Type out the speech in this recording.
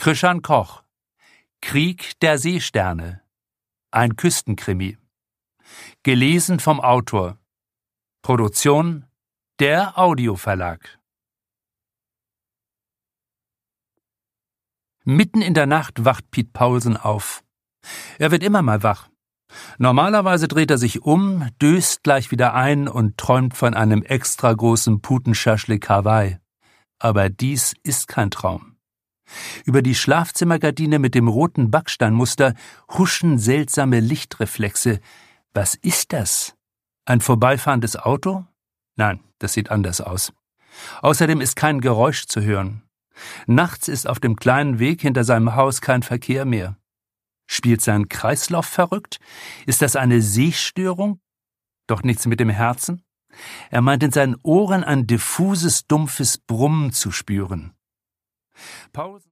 Krishan Koch, Krieg der Seesterne, ein Küstenkrimi. Gelesen vom Autor. Produktion der Audioverlag. Mitten in der Nacht wacht Piet Paulsen auf. Er wird immer mal wach. Normalerweise dreht er sich um, döst gleich wieder ein und träumt von einem extra großen Putenschaschlik Hawaii. Aber dies ist kein Traum. Über die Schlafzimmergardine mit dem roten Backsteinmuster huschen seltsame Lichtreflexe. Was ist das? Ein vorbeifahrendes Auto? Nein, das sieht anders aus. Außerdem ist kein Geräusch zu hören. Nachts ist auf dem kleinen Weg hinter seinem Haus kein Verkehr mehr. Spielt sein Kreislauf verrückt? Ist das eine Sehstörung? Doch nichts mit dem Herzen? Er meint in seinen Ohren ein diffuses, dumpfes Brummen zu spüren.